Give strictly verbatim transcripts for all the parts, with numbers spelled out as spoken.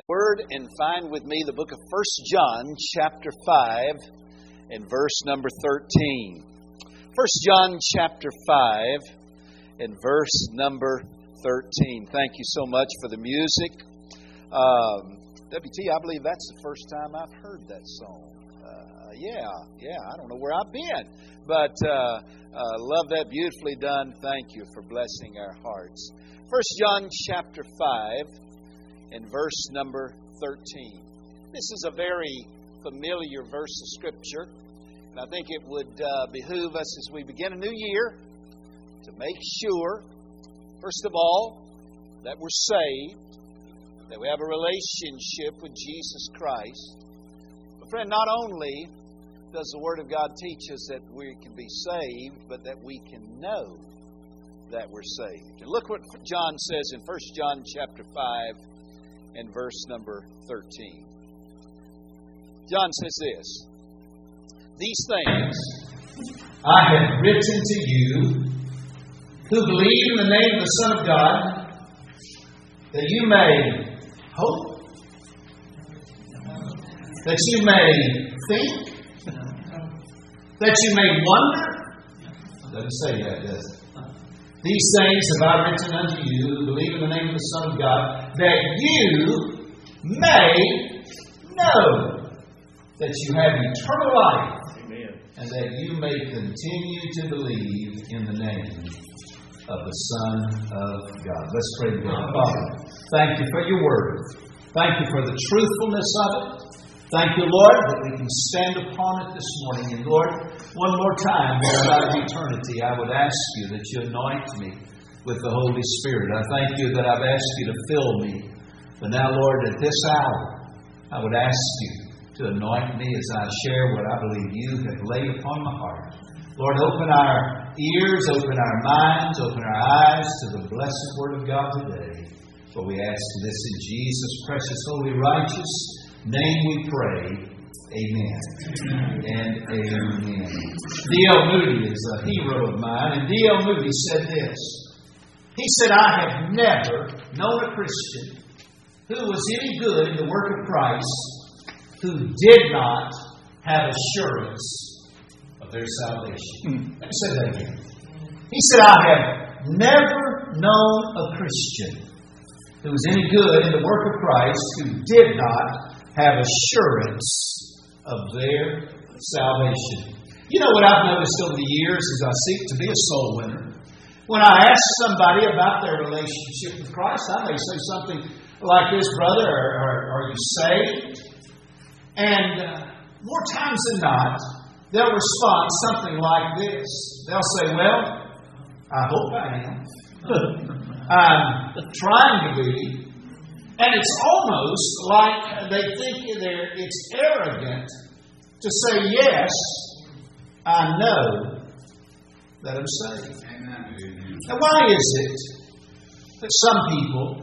Word and find with me the book of First John chapter five and verse number thirteen. First John chapter five and verse number thirteen. Thank you so much for the music. Um, W T, I believe that's the first time I've heard that song. Uh, yeah, yeah, I don't know where I've been, but uh, uh, love that, beautifully done. Thank you for blessing our hearts. First John chapter five and verse number thirteen. This is a very familiar verse of Scripture, and I think it would uh, behoove us as we begin a new year to make sure, first of all, that we're saved, that we have a relationship with Jesus Christ. But friend, not only does the Word of God teach us that we can be saved, but that we can know that we're saved. And look what John says in First John chapter five and verse number thirteen. John says this: "These things I have written to you who believe in the name of the Son of God, that you may hope, that you may think, that you may wonder." It doesn't say that, does it? "These things have I written unto you who believe in the name of the Son of God, that you may know that you have eternal life, Amen. And that you may continue to believe in the name of the Son of God." Let's pray together. Father, thank you for your word. Thank you for the truthfulness of it. Thank you, Lord, that we can stand upon it this morning. And Lord, one more time, Lord, out of eternity, I would ask you that you anoint me with the Holy Spirit. I thank you that I've asked you to fill me. But now, Lord, at this hour, I would ask you to anoint me as I share what I believe you have laid upon my heart. Lord, open our ears, open our minds, open our eyes to the blessed Word of God today. For we ask this in Jesus' precious, holy, righteous name we pray. Amen. Amen. And amen. D L Moody is a hero of mine. And D L Moody said this. He said, "I have never known a Christian who was any good in the work of Christ who did not have assurance of their salvation." Let me say that again. He said, "I have never known a Christian who was any good in the work of Christ who did not have assurance of their salvation." You know what I've noticed over the years as I seek to be a soul winner? When I ask somebody about their relationship with Christ, I may say something like this: "Brother, are, are, are you saved?" And uh, more times than not, they'll respond something like this. They'll say, "Well, I hope I am. I'm trying to be." And it's almost like they think they're, it's arrogant to say, "Yes, I know that I'm saved." Amen. Now, why is it that some people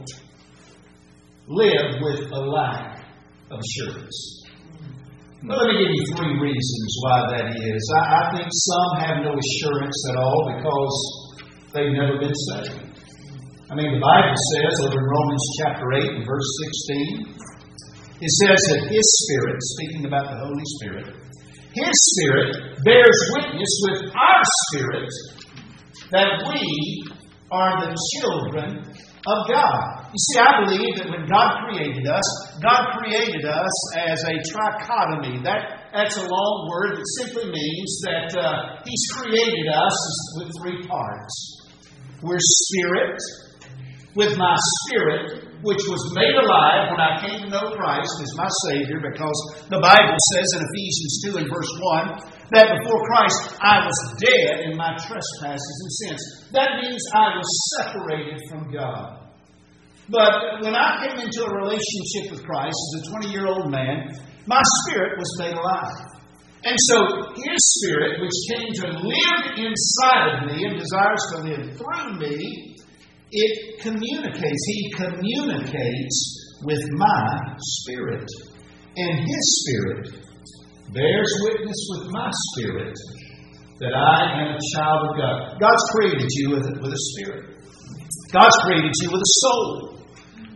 live with a lack of assurance? Well, let me give you three reasons why that is. I, I think some have no assurance at all because they've never been saved. I mean, the Bible says over in Romans chapter eight and verse sixteen, it says that His Spirit, speaking about the Holy Spirit, His Spirit bears witness with our spirit that we are the children of God. You see, I believe that when God created us, God created us as a trichotomy. That, that's a long word that simply means that uh, He's created us with three parts. We're spirit, with my spirit, which was made alive when I came to know Christ as my Savior, because the Bible says in Ephesians two and verse one, that before Christ I was dead in my trespasses and sins. That means I was separated from God. But when I came into a relationship with Christ as a twenty-year-old man, my spirit was made alive. And so His Spirit, which came to live inside of me and desires to live through me, it communicates. He communicates with my spirit. And His Spirit bears witness with my spirit that I am a child of God. God's created you with, with a spirit. God's created you with a soul.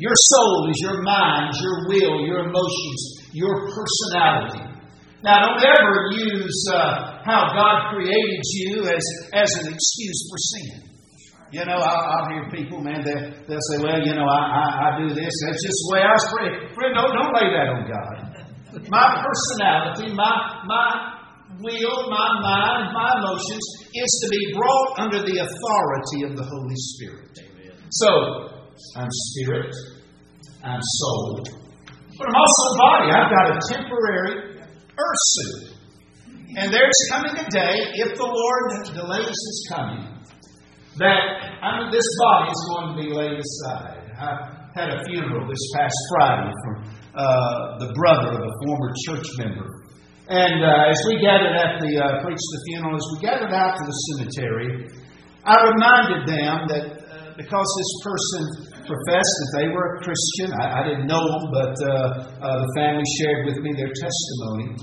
Your soul is your mind, your will, your emotions, your personality. Now, don't ever use uh, how God created you as, as an excuse for sin. You know, I'll, I'll hear people, man, they'll, they'll say, well, you know, I, I, I do this. That's just the way I was created. Friend, don't, don't lay that on God. My personality, my, my will, my mind, my emotions is to be brought under the authority of the Holy Spirit. Amen. So, I'm spirit, I'm soul, but I'm also body. I've got a temporary earth suit. And there's coming a day, if the Lord delays His coming, that I mean, this body is going to be laid aside. I had a funeral this past Friday from uh, the brother of a former church member. And uh, as we gathered at the, uh, preached the funeral, as we gathered out to the cemetery, I reminded them that uh, because this person professed that they were a Christian, I, I didn't know them, but uh, uh, the family shared with me their testimony.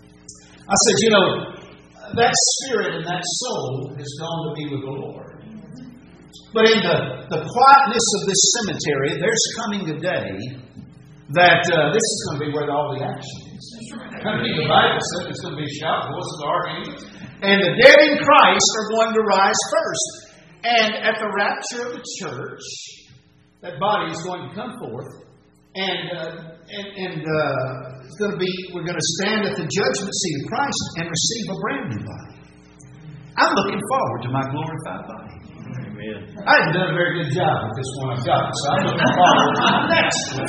I said, you know, that spirit and that soul has gone to be with the Lord. But in the, the quietness of this cemetery, there's coming a day that uh, this is going to be where all the action is. I mean, the Bible said it's going to be a shout, voice of the archangel. And the dead in Christ are going to rise first. And at the rapture of the church, that body is going to come forth. And, uh, and, and uh, it's going to be, we're going to stand at the judgment seat of Christ and receive a brand new body. I'm looking forward to my glorified body. Amen. I haven't done a very good job with this one I've got, so I'm looking forward to the next one.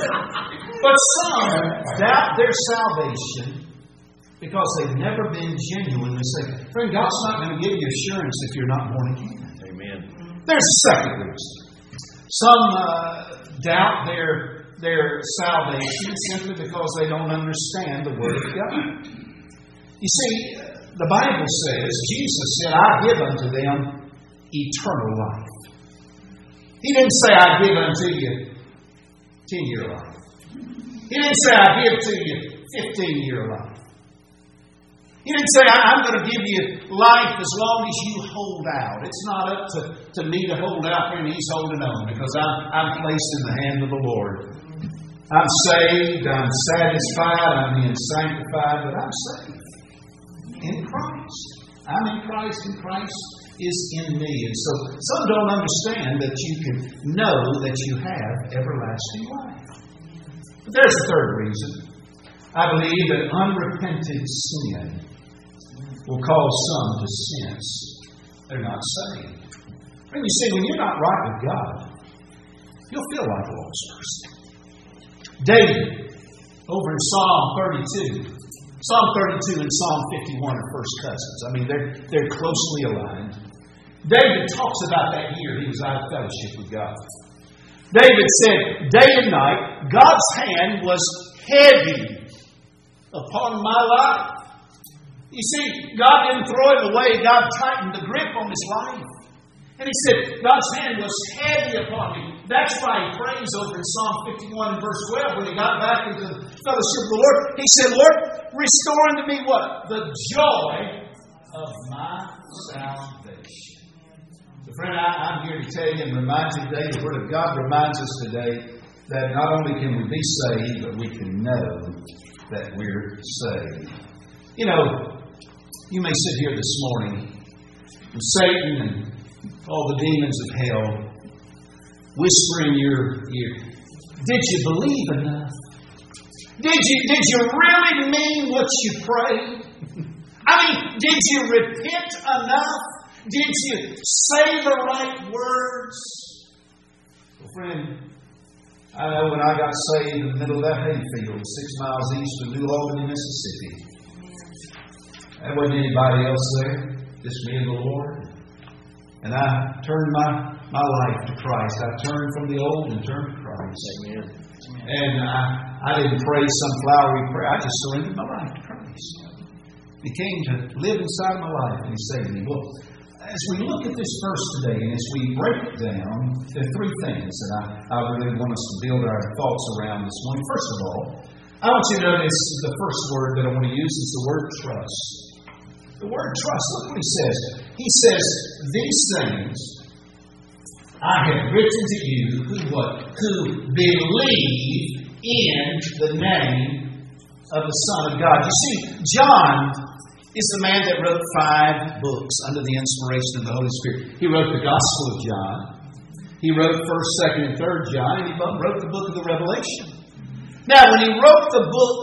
But some doubt their salvation because they've never been genuinely saved. Friend, God's not going to give you assurance if you're not born again. Amen. There's a second reason. Some uh, doubt their, their salvation simply because they don't understand the Word of God. You see, the Bible says, Jesus said, I give unto them eternal life. He didn't say, I give unto you ten-year life. He didn't say, I give to you fifteen-year life. He didn't say, I'm going to give you life as long as you hold out. It's not up to, to me to hold out and He's holding on because I'm, I'm placed in the hand of the Lord. I'm saved, I'm satisfied, I'm being sanctified, but I'm saved in Christ. I'm in Christ, and Christ is in me. And so some don't understand that you can know that you have everlasting life. But there's a third reason. I believe that unrepented sin will cause some to sense they're not saved. And you see, when you're not right with God, you'll feel like a lost person. David, over in Psalm thirty-two, Psalm thirty-two and Psalm fifty-one are first cousins. I mean, they're, they're closely aligned. David talks about that year he was out of fellowship with God. David said, day and night, God's hand was heavy upon my life. You see, God didn't throw him away. God tightened the grip on his life. And he said, God's hand was heavy upon me. That's why he prays over in Psalm fifty-one and verse twelve when he got back into the fellowship of the Lord. He said, Lord, restore unto me what? The joy of my salvation. So friend, I, I'm here to tell you and remind you today, the Word of God reminds us today that not only can we be saved, but we can know that we're saved. You know, you may sit here this morning and Satan and all the demons of hell whisper in your ear, did you believe enough? Did you, did you really mean what you prayed? I mean, did you repent enough? Did you say the right words? Well, friend, I know when I got saved in the middle of that hayfield, six miles east of New Albany, Mississippi, there wasn't anybody else there, just me and the Lord. And I turned my, my life to Christ. I turned from the old and turned to Christ. Amen. And I, I didn't pray some flowery prayer. I just surrendered my life to Christ. He came to live inside my life, and He saved me. Well, as we look at this verse today, and as we break it down, there are three things that I, I really want us to build our thoughts around this morning. First of all, I want you to notice the first word that I want to use is the word trust. The word trust, look what he says. He says, these things I have written to you who what? Who believe in the name of the Son of God. You see, John is the man that wrote five books under the inspiration of the Holy Spirit. He wrote the Gospel of John. He wrote first, second, and third John. And he wrote the book of the Revelation. Now, when he wrote the book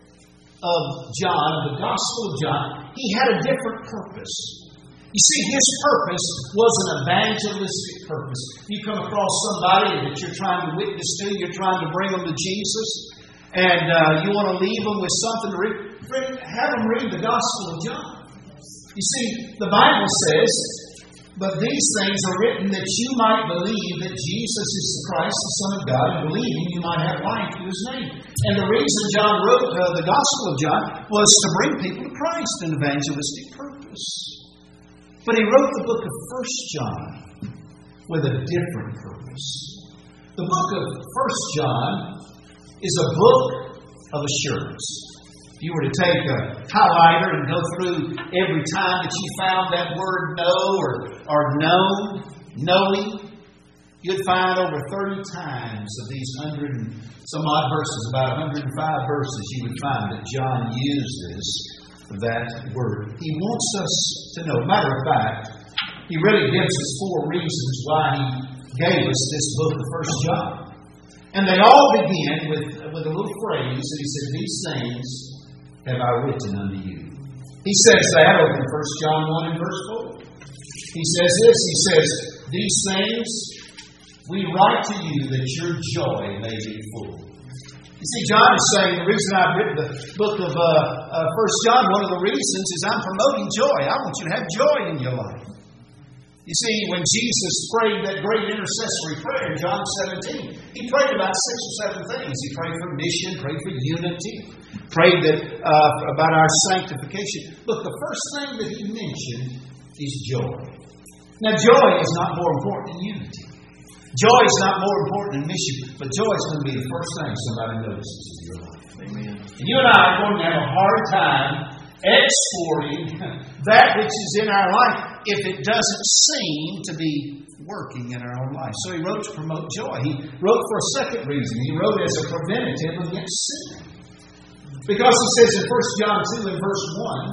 of John, the Gospel of John, he had a different purpose. You see, his purpose was an evangelistic purpose. You come across somebody that you're trying to witness to, you're trying to bring them to Jesus, and uh, you want to leave them with something to read, friend, have them read the Gospel of John. You see, the Bible says, but these things are written that you might believe that Jesus is the Christ, the Son of God, and believing you might have life through His name. And the reason John wrote uh, the Gospel of John was to bring people to Christ, an evangelistic purpose. But he wrote the book of First John with a different purpose. The book of First John is a book of assurance. If you were to take a highlighter and go through every time that you found that word know or, or known, knowing, you'd find over thirty times of these hundred and some odd verses, about one hundred five verses, you would find that John uses that word. He wants us to know. Matter of fact, he really gives us four reasons why he gave us this book of First John. And they all begin with, with a little phrase, and he said, these things have I written unto you. He says that over in First John one and verse four. He says this, he says, these things we write to you that your joy may be full. You see, John is saying the reason I've written the book of uh, uh, First John, one of the reasons is I'm promoting joy. I want you to have joy in your life. You see, when Jesus prayed that great intercessory prayer in John seventeen, he prayed about six or seven things. He prayed for mission, prayed for unity, prayed that uh, about our sanctification. Look, the first thing that he mentioned is joy. Now, joy is not more important than unity. Joy is not more important than mission, but joy is going to be the first thing somebody notices in your life. Amen. And you and I are going to have a hard time exporting that which is in our life if it doesn't seem to be working in our own life. So he wrote to promote joy. He wrote for a second reason. He wrote as a preventative against sin. Because he says in First John two and verse one,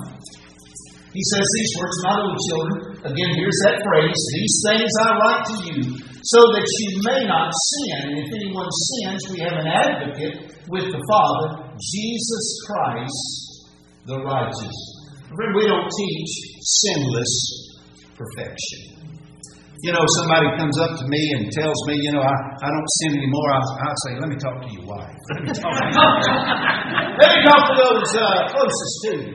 he says these words, my little children, again here's that phrase, these things I write to you, so that you may not sin. And if anyone sins, we have an advocate with the Father, Jesus Christ, the righteous. Friend, we don't teach sinless perfection. You know, somebody comes up to me and tells me, you know, I, I don't sin anymore. I'll, I'll say, let me talk to your wife. Let me talk to, let me talk to those uh, closest to you.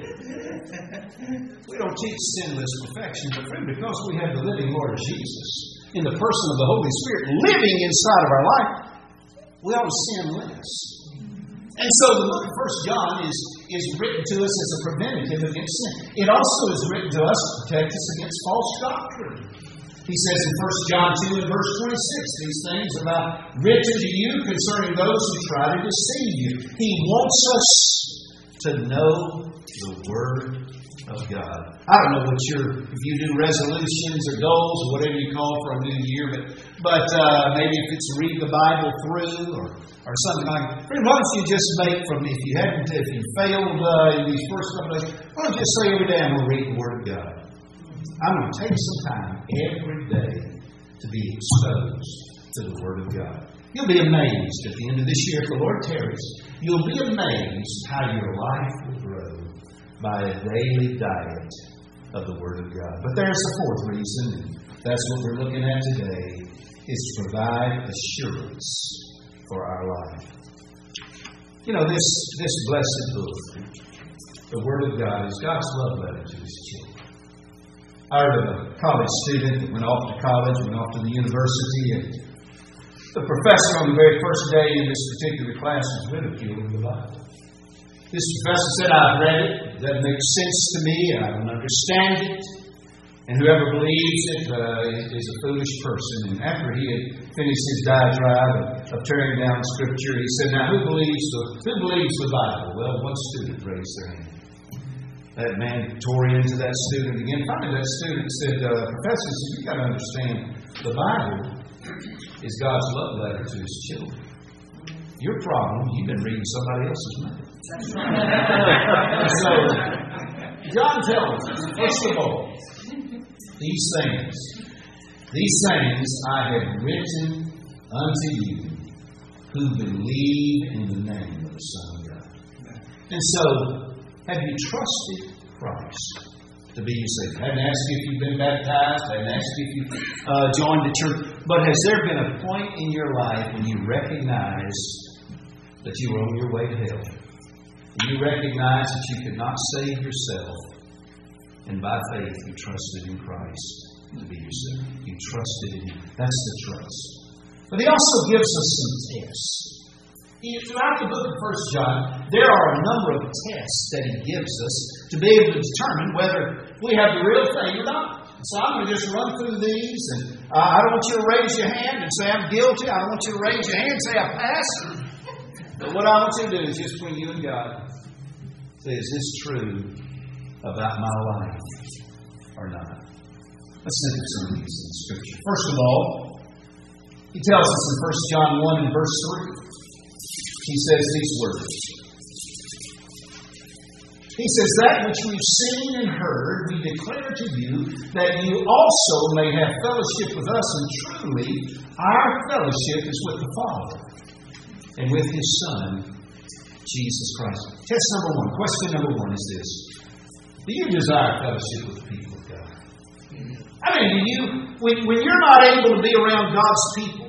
We don't teach sinless perfection, but friend, because we have the living Lord Jesus in the person of the Holy Spirit living inside of our life, we ought to sin less. And so the book of First John is, is written to us as a preventative against sin. It also is written to us to protect us against false doctrine. He says in First John two and verse twenty-six, these things about written to you concerning those who try to deceive you. He wants us to know the Word of God. I don't know what your, if you do resolutions or goals or whatever you call for a new year, but but uh, maybe if it's read the Bible through or or something like that. Why don't you just make from, if you hadn't, if you failed uh, in these first couple days, why don't you just say every day I'm going to read the Word of God. I'm going to take some time every day to be exposed to the Word of God. You'll be amazed at the end of this year, if the Lord tarries, you'll be amazed how your life will grow by a daily diet of the Word of God. But there's the fourth reason, and that's what we're looking at today, is to provide assurance for our life. You know, this, this blessed book, the Word of God, is God's love letter to His children. I heard of a college student that went off to college, went off to the university, and the professor on the very first day in this particular class was ridiculing the Bible. This professor said, I've read it, it doesn't make sense to me, I don't understand it, and whoever believes it uh, is a foolish person. And after he had finished his diatribe of, of tearing down Scripture, he said, now who believes the, who believes the Bible? Well, one student raised their hand. That man tore into that student again. Finally, that student said, uh, Professor, you've got to understand, the Bible is God's love letter to His children. Your problem, you've been reading somebody else's mail. So, John tells us, first of all, these things, these things I have written unto you who believe in the name of the Son of God. And so, have you trusted Christ to be your Savior? I hadn't asked you if you've been baptized. I hadn't asked you if you uh, joined the church. But has there been a point in your life when you recognized that you were on your way to hell? And you recognized that you could not save yourself. And by faith, you trusted in Christ to be your Savior. You trusted in Him. That's the trust. But He also gives us some tests. Throughout the book of First John, there are a number of tests that He gives us to be able to determine whether we have the real thing or not. So I'm going to just run through these, and uh, I don't want you to raise your hand and say I'm guilty. I don't want you to raise your hand and say I pass. But what I want you to do is just between you and God, say, is this true about my life or not? Let's look at some of these in Scripture. First of all, He tells us in First John one and verse three. He says these words. He says, that which we've seen and heard, we declare to you, that you also may have fellowship with us. And truly, our fellowship is with the Father and with His Son, Jesus Christ. Test number one. Question number one is this. Do you desire fellowship with the people of God? I mean, do you, when, when you're not able to be around God's people,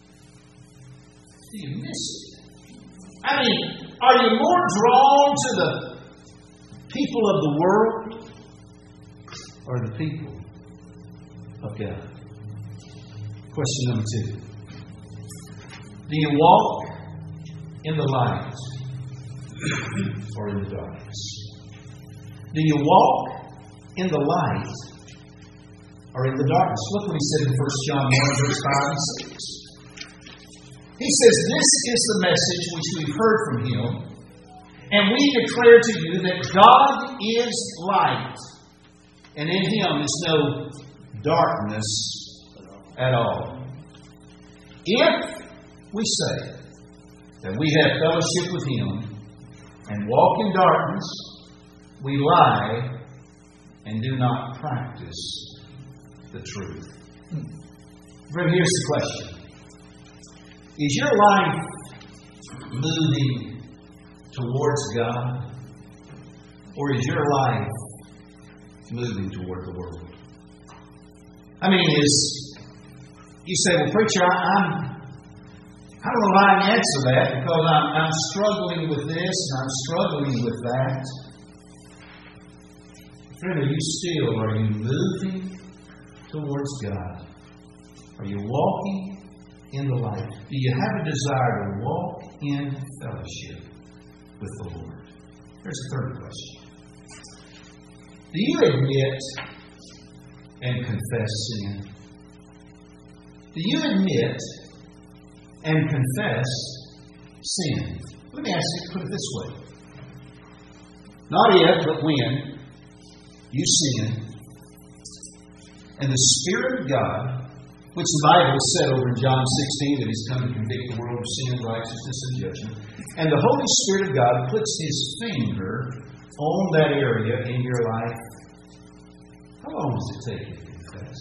do you miss it? I mean, are you more drawn to the people of the world or the people of God? Question number two. Do you walk in the light or in the darkness? Do you walk in the light or in the darkness? Look what He said in First John one, verse five and six. He says, this is the message which we've heard from Him, and we declare to you that God is light, and in Him is no darkness at all. If we say that we have fellowship with Him and walk in darkness, we lie and do not practice the truth. Friend, here's the question. Is your life moving towards God? Or is your life moving toward the world? I mean, is you say, well, preacher, I, I'm, I don't know how I can answer that because I'm, I'm struggling with this and I'm struggling with that. Friend, are you still, are you moving towards God? Are you walking in the light? Do you have a desire to walk in fellowship with the Lord? Here's the third question. Do you admit and confess sin? Do you admit and confess sin? Let me ask you, put it this way. Not if, but when you sin, and the Spirit of God, which the Bible said over in John sixteen that He's come to convict the world of sin, righteousness, and judgment. And the Holy Spirit of God puts His finger on that area in your life. How long does it take you to confess?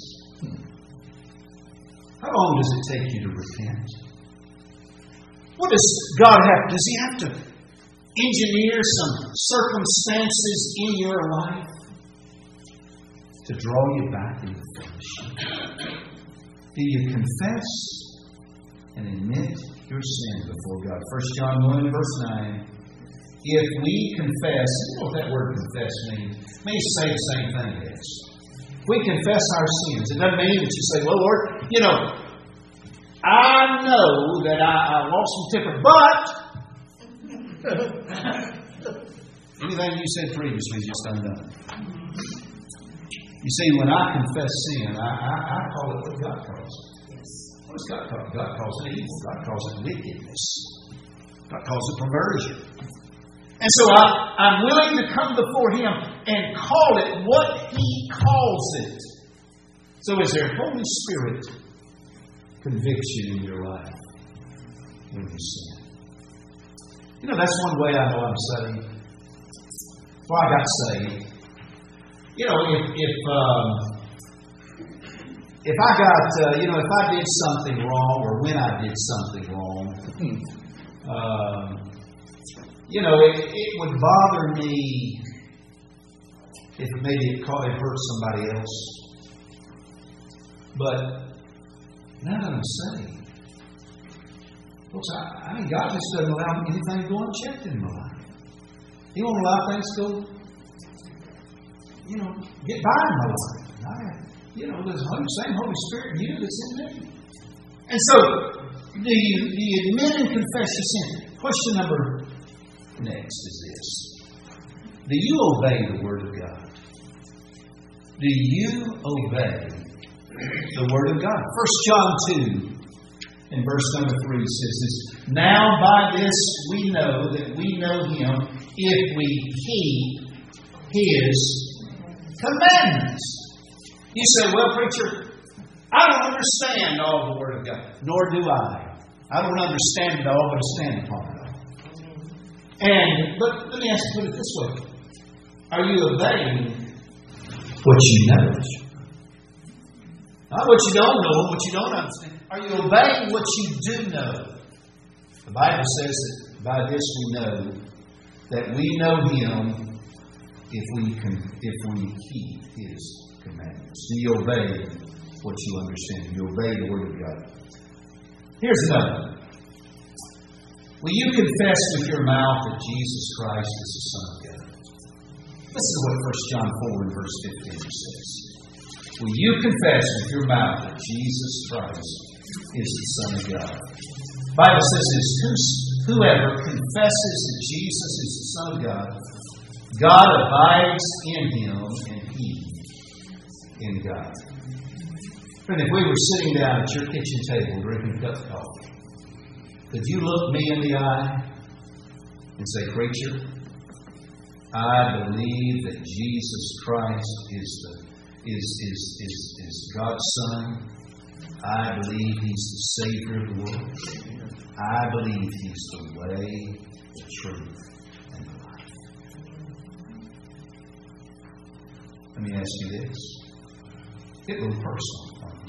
How long does it take you to repent? What does God have? Does He have to engineer some circumstances in your life to draw you back into fellowship? Do you confess and admit your sin before God? First John one and verse nine. If we confess, you know what that word confess means? It means to say the same thing as. If we confess our sins, it doesn't mean that you say, well, Lord, you know, I know that I, I lost some temper, but anything you said previously is just undone. You see, when I confess sin, I, I, I call it what God calls it. Yes. What does God call it? God calls it evil. God calls it wickedness. God calls it perversion. And so I, I'm willing to come before Him and call it what He calls it. So is there Holy Spirit conviction in your life when you sin. You know, that's one way I know I'm saved. Well, I got saved. You know, if if um, if I got, uh, you know, if I did something wrong, or when I did something wrong, um, you know, it, it would bother me if maybe it caught it hurt somebody else. But now that I'm saved, folks, I, I mean, God just doesn't allow anything to go unchecked in my life. He won't allow things to go, you know, get by in my life. I, you know, there's the same Holy Spirit in you that's in me. And so, do you, do you admit and confess your sin? Question number next is this. Do you obey the Word of God? Do you obey the Word of God? First John two, in verse number three, says this. Now by this we know that we know Him if we keep His commandments. You say, well, preacher, I don't understand all the Word of God. Nor do I. I don't understand it all, but I stand upon it all. And, but let me ask you, put it this way. Are you obeying what you know? Not what you don't know, what you don't understand. Are you obeying what you do know? The Bible says that by this we know that we know Him if we can, if we keep His commandments. Do you obey what you understand? Do you obey the Word of God? Here's another. Will you confess with your mouth that Jesus Christ is the Son of God? Listen to what First John four and verse fifteen says. Will you confess with your mouth that Jesus Christ is the Son of God? The Bible says this, whoever confesses that Jesus is the Son of God, God abides in him and he in God. And if we were sitting down at your kitchen table drinking a cup of coffee, could you look me in the eye and say, preacher, I believe that Jesus Christ is the is is is, is God's Son. I believe He's the Savior of the world. I believe He's the way, the truth, and the life. Let me ask you this. Get a little personal.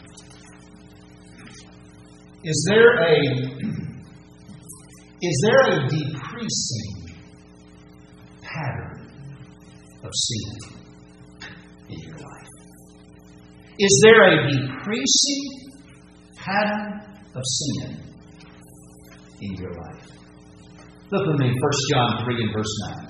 Is there a is there a decreasing pattern of sin in your life? Is there a decreasing pattern of sin in your life? Look with me, First John three and verse nine.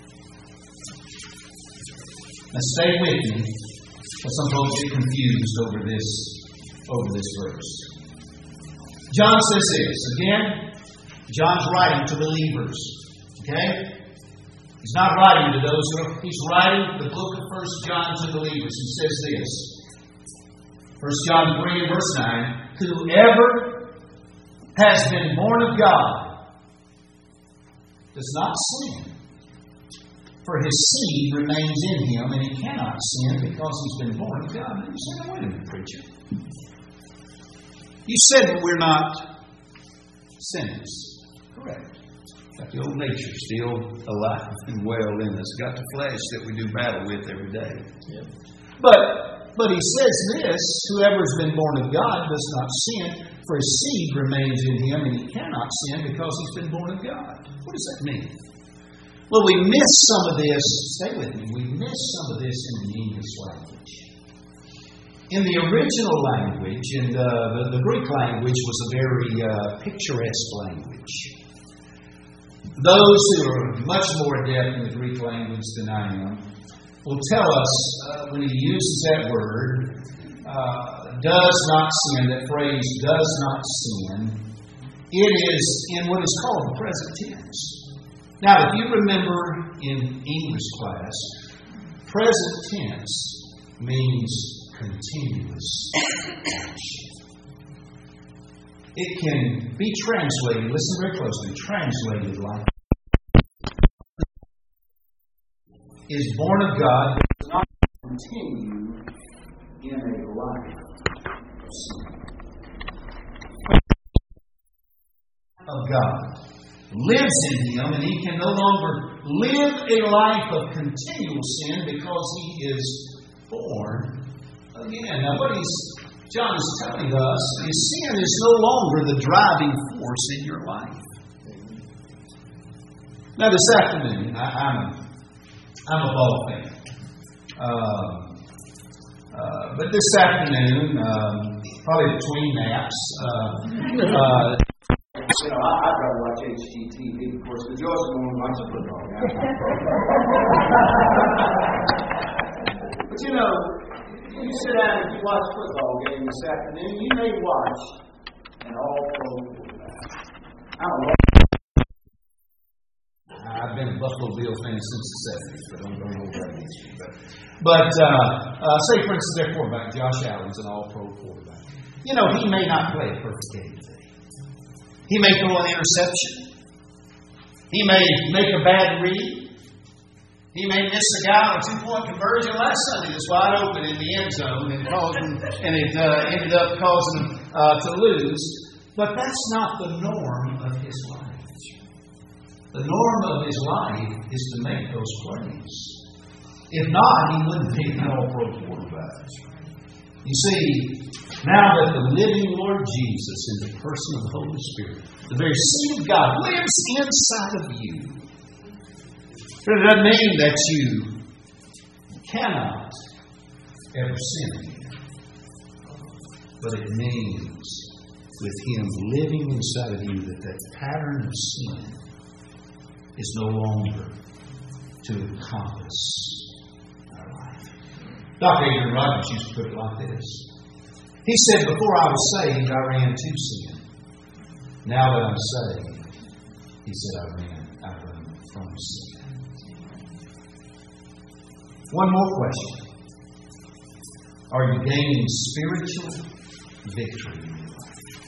Now stay with me, because some folks get confused over this, over this verse. John says this, again, John's writing to believers. Okay? He's not writing to those who are, he's writing the book of First John to believers. He says this. First John three and verse nine. Whoever has been born of God does not sin. For his seed remains in him, and he cannot sin because he's been born of God. And you say, wait a minute, preacher. You said that we're not sinners. Correct. Got the old nature still alive and well in us. Got the flesh that we do battle with every day. Yeah. But but he says this, whoever's been born of God does not sin, for his seed remains in him, and he cannot sin because he's been born of God. What does that mean? Well, we miss some of this. Stay with me. We miss some of this in the English language. In the original language, and uh, the, the Greek language was a very uh, picturesque language. Those who are much more adept in the Greek language than I am will tell us uh, when he uses that word, uh, does not sin, that phrase, does not sin, it is in what is called the present tense. Now, if you remember in English class, present tense means continuous action. It can be translated, listen very closely, translated like is born of God, does not continue in a life of sin. of God lives in him, and he can no longer live a life of continual sin because he is born again. Now, what he's, John is telling us is sin is no longer the driving force in your life. Now, this afternoon, I, I'm, a, I'm a ball fan. Um, uh, but this afternoon, um, probably between naps, uh, uh, You know, I, I'd rather watch H G T V. Of course, the Joyce is going to watch the football game. But you know, you sit down and you watch a football game this afternoon, you may watch an all-pro quarterback. I don't know. I've been a Buffalo Bills fan since the seventies, but don't go over that history. But, but uh, uh, say, for instance, their quarterback, Josh Allen's an all-pro quarterback. You know, he may not play a perfect game today. He may throw an interception. He may make a bad read. He may miss a guy on a two-point conversion. Last Sunday was wide open in the end zone and, caused him, and it uh, ended up causing him uh, to lose. But that's not the norm of his life. The norm of his life is to make those plays. If not, he wouldn't be an all-pro quarterback. You see, now that the living Lord Jesus, in the person of the Holy Spirit, the very seed of God, lives inside of you, it doesn't mean that you cannot ever sin again. But it means, with Him living inside of you, that that pattern of sin is no longer to encompass our life. Doctor Adrian Rogers used to put it like this. He said, before I was saved, I ran to sin. Now that I'm saved, he said, I ran, I run from sin. One more question. Are you gaining spiritual victory in your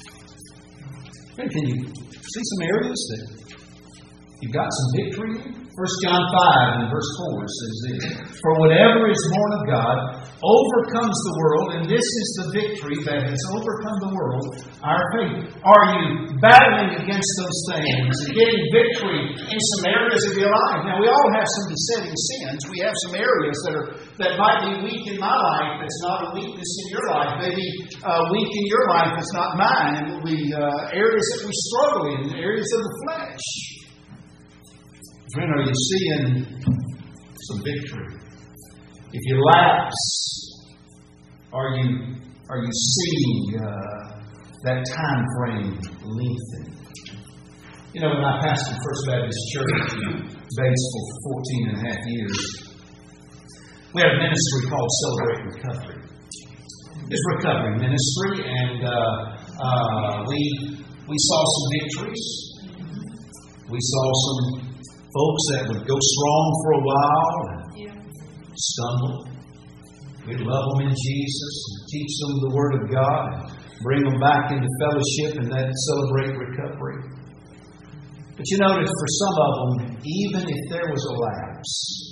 life? And can you see some areas that you've got some victory in? First John five and verse four says this, for whatever is born of God overcomes the world, and this is the victory that has overcome the world, our faith. Are you battling against those things and getting victory in some areas of your life? Now, we all have some besetting sins. We have some areas that are that might be weak in my life that's not a weakness in your life. Maybe uh, weak in your life that's not mine. And we uh, areas that we struggle in, areas of the flesh. Friend, are you seeing some victory? If you lapse, are you are you seeing uh, that time frame lengthen? You know, when I pastored First Baptist Church in Batesville for fourteen and a half years, we had a ministry called Celebrate Recovery. It's a recovery ministry, and uh, uh, we we saw some victories. We saw some folks that would go strong for a while and yeah. stumble. We'd love them in Jesus and teach them the Word of God and bring them back into fellowship and then celebrate recovery. But you notice for some of them, even if there was a lapse,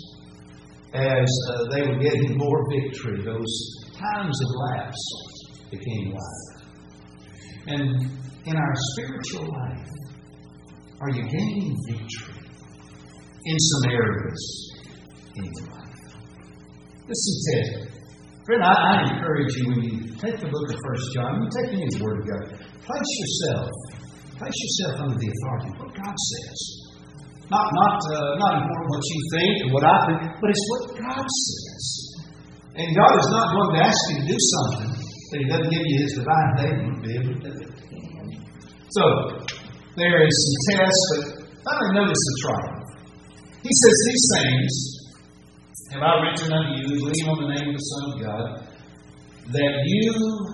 as uh, they were getting more victory, those times of lapse became wider. And in our spiritual life, are you gaining victory in some areas in your life? Listen, Ted. Friend, I, I encourage you when you take the book of First John, you take any Word of God, place yourself, place yourself under the authority of what God says. Not not uh, not important what you think or what I think, but it's what God says. And God is not going to ask you to do something that He doesn't give you His divine name to be able to do it. So there is some tests, but finally notice the trial. He says these things have I written unto you, believe on the name of the Son of God, that you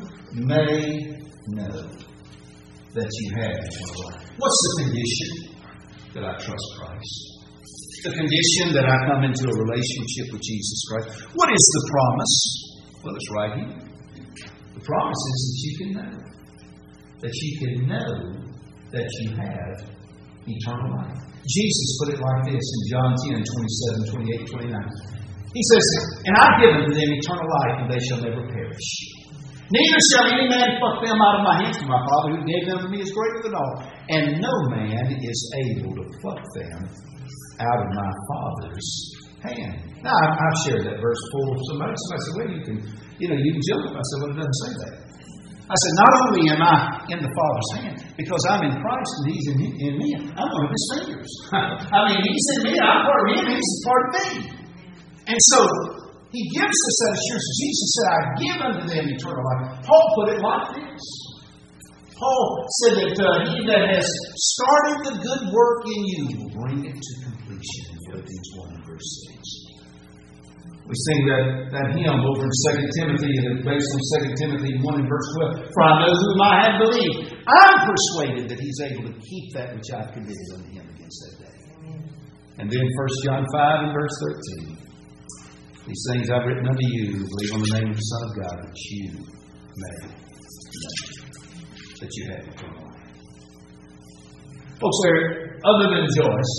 may know that you have eternal life. What's the condition? That I trust Christ. The condition that I come into a relationship with Jesus Christ. What is the promise? Well, it's right here. The promise is that you can know. That you can know that you have eternal life. Jesus put it like this in John ten, twenty-seven, twenty-eight, twenty-nine. He says, and I've given to them eternal life, and they shall never perish. Neither shall any man pluck them out of my hands. For my Father who gave them to me is greater than all. And no man is able to pluck them out of my Father's hand. Now, I've, I've shared that verse full of somebody. Somebody said, well, you can, you know, you can jump. I said, well, it doesn't say that. I said, not only am I in the Father's hand, because I'm in Christ and He's in, in me, I'm one of His fingers. I mean, He's in me, I'm part of Him, He's a part of me. And so, He gives us that assurance. Jesus said, I give unto them eternal life. Paul put it like this. Paul said that uh, He that has started the good work in you will bring it to completion in Philippians one verse six. We sing that, that hymn over in Second Timothy, based on Second Timothy one and verse twelve. For I know whom I have believed. I'm persuaded that He's able to keep that which I've committed unto Him against that day. And then First John five and verse thirteen. These things I've written unto you, believe on the name of the Son of God, that you may know that you have eternal life. Folks, there, other than Joyce,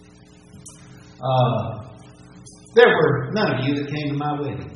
uh, there were none of you that came to my wedding.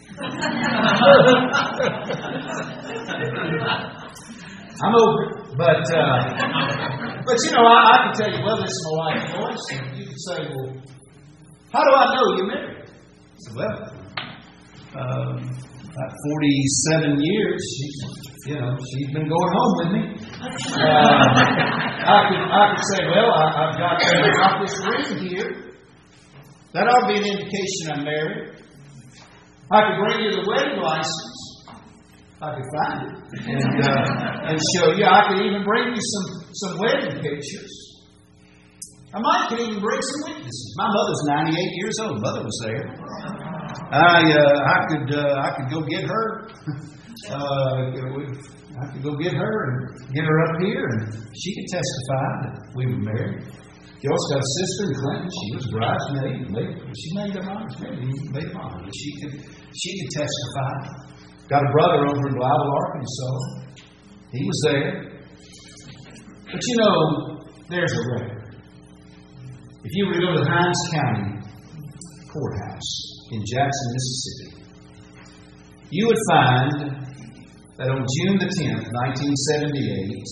I'm over it. But, uh, but you know, I, I can tell you, well, this is my wife, Joyce. And you can say, well, how do I know you're married? I said, well, um, about forty-seven years, she's, you know, she's been going home with me. Uh, I could, I could say, well, I, I've got, I've got this ring here. That ought to be an indication I'm married. I could bring you the wedding license. I could find it and uh, and show you. I could even bring you some, some wedding pictures. I might could even bring some witnesses. My mother's ninety-eight years old. Mother was there. I uh, I could uh, I could go get her. Uh, I could go get her and get her up here, and she could testify that we were married. Joyce got a sister in Clinton. She was bridesmaid. She made her honors. Maybe made honors. But she could she could testify. Got a brother over in Blytheville, Arkansas. He was there. But you know, there's a record. If you were to go to the Hinds County Courthouse in Jackson, Mississippi, you would find that on June the tenth, nineteen seventy-eight,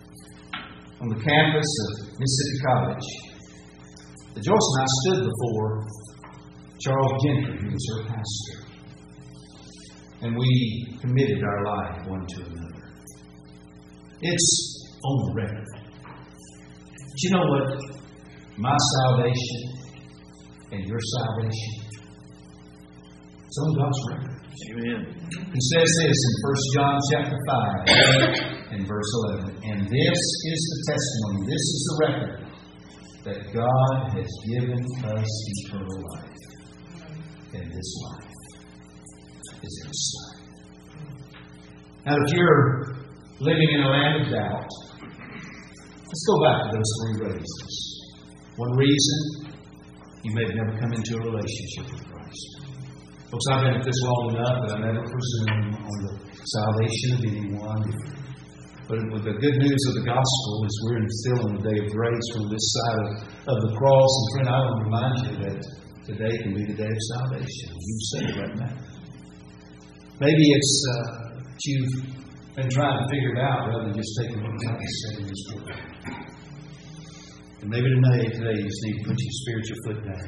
on the campus of Mississippi College, that Joyce and I stood before Charles Gentry, who was her pastor. And we committed our life one to another. It's on the record. But you know what? My salvation and your salvation, it's on God's record. Amen. He says this in First John chapter five and verse eleven. And this is the testimony, this is the record, that God has given us eternal life. And this life is in His Son. Now, if you're living in a land of doubt, let's go back to those three reasons. One reason, you may have never come into a relationship with Christ. Folks, I've been at this long enough that I never presume on the salvation of anyone. But with the good news of the gospel is we're still in the day of grace from this side of, of the cross. And friend, I want to remind you that today can be the day of salvation. You say it right now. Maybe it's uh, that you've been trying to figure it out rather than just taking what God has said in His Word. And maybe today, today you just need to put your spiritual foot down.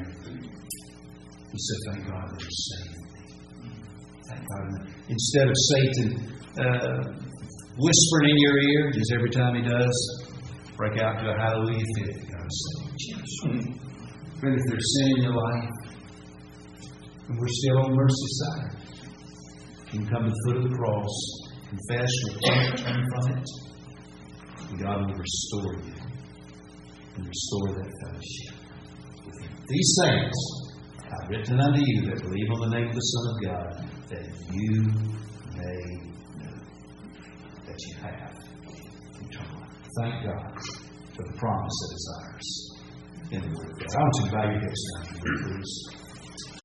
You say, thank God that He's saved me. Thank God. Instead of Satan uh, whispering in your ear, just every time he does, break out to a hallelujah fit. God saved you. Friend, if there's sin in your life, and we're still on mercy's side, you can come to the foot of the cross, confess, repent, turn from it, and God will restore you and restore that fellowship with Him. These things I've written unto you that believe on the name of the Son of God, that you may know that you have eternal life. Thank God for the promise that is ours in the Word of God. I want you to bow your heads down, please.